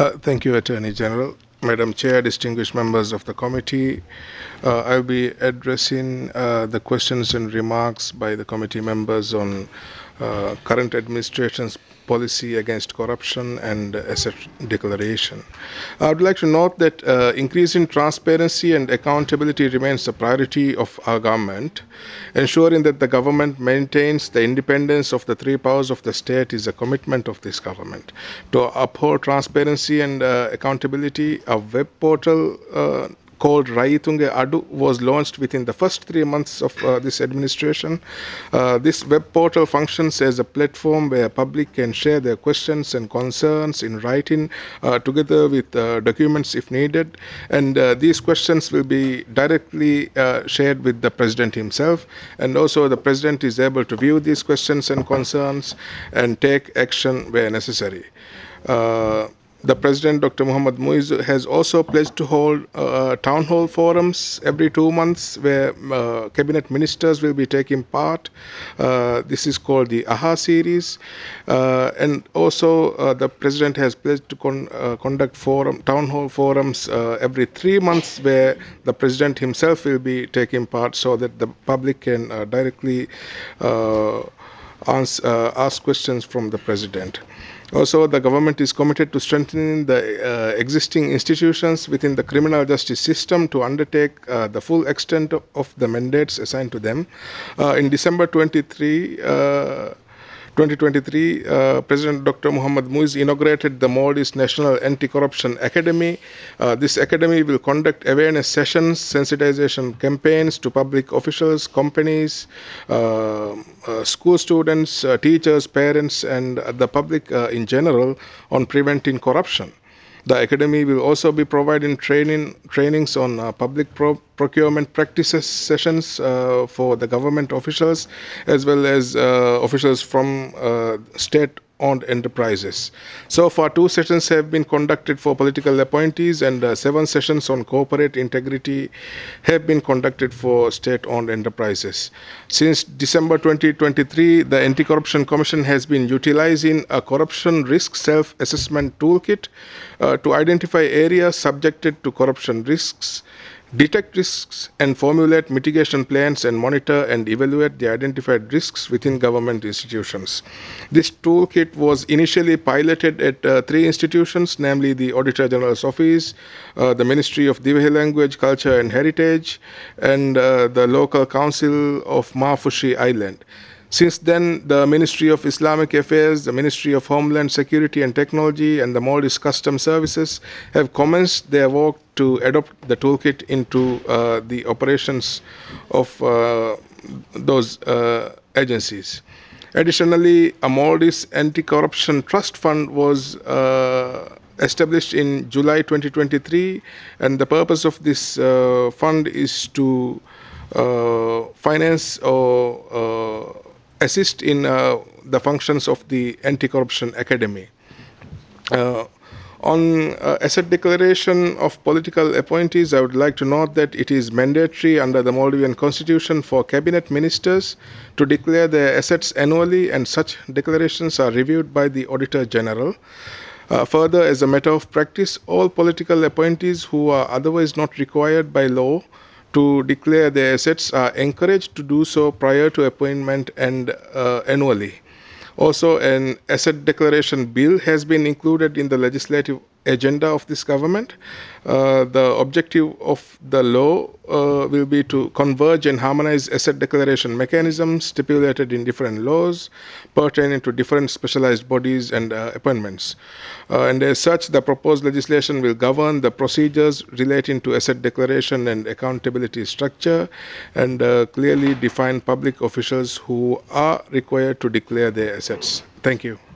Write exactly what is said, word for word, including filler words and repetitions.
Uh, thank you, Attorney General. Madam Chair, distinguished members of the committee, uh, I'll be addressing uh, the questions and remarks by the committee members on uh, current administration's policy against corruption and asset declaration. I would like to note that uh, increasing transparency and accountability remains a priority of our government. Ensuring that the government maintains the independence of the three powers of the state is a commitment of this government. To uphold transparency and uh, accountability, a web portal uh, called Raitunge Adu was launched within the first three months of uh, this administration. Uh, this web portal functions as a platform where public can share their questions and concerns in writing uh, together with uh, documents if needed. And uh, these questions will be directly uh, shared with the President himself. And also the President is able to view these questions and concerns and take action where necessary. Uh, the President, Doctor Muhammad Muiz, has also pledged to hold uh, town hall forums every two months where uh, cabinet ministers will be taking part. Uh, this is called the A H A series. Uh, and also, uh, the President has pledged to con- uh, conduct forum, town hall forums uh, every three months where the President himself will be taking part so that the public can uh, directly uh, answer, uh, ask questions from the President. Also, the government is committed to strengthening the uh, existing institutions within the criminal justice system to undertake uh, the full extent of, of the mandates assigned to them. Uh, in December twenty-three, uh, twenty twenty-three, uh, President Doctor Muhammad Muiz inaugurated the Maldives National Anti-Corruption Academy. Uh, this academy will conduct awareness sessions, sensitization campaigns to public officials, companies, uh, uh, school students, uh, teachers, parents, and uh, the public uh, in general on preventing corruption. The academy will also be providing training trainings on uh, public pro- procurement practices sessions uh, for the government officials as well as uh, officials from uh, state owned enterprises. So far, two sessions have been conducted for political appointees, and uh, seven sessions on corporate integrity have been conducted for state owned enterprises. Since December twenty twenty-three, the Anti Corruption Commission has been utilizing a corruption risk self assessment toolkit uh, to identify areas subjected to corruption risks, detect risks, and formulate mitigation plans and monitor and evaluate the identified risks within government institutions. This toolkit was initially piloted at uh, three institutions, namely the Auditor General's Office, uh, the Ministry of Divahi Language, Culture and Heritage, and uh, the local council of Mafushi Island. Since then, the Ministry of Islamic Affairs, the Ministry of Homeland Security and Technology, and the Maldives Customs Services have commenced their work to adopt the toolkit into uh, the operations of uh, those uh, agencies. Additionally, a Maldives Anti-Corruption Trust Fund was uh, established in July twenty twenty-three, and the purpose of this uh, fund is to uh, finance or uh, assist in uh, the functions of the Anti-Corruption Academy. Uh, on uh, asset declaration of political appointees, I would like to note that it is mandatory under the Maldivian constitution for cabinet ministers to declare their assets annually, and such declarations are reviewed by the Auditor General. Uh, further, as a matter of practice, all political appointees who are otherwise not required by law to declare their assets are encouraged to do so prior to appointment and uh, annually. Also, an asset declaration bill has been included in the legislative agenda of this government. Uh, the objective of the law uh, will be to converge and harmonize asset declaration mechanisms stipulated in different laws pertaining to different specialized bodies and uh, appointments. Uh, and as such, the proposed legislation will govern the procedures relating to asset declaration and accountability structure and uh, clearly define public officials who are required to declare their assets. Thank you.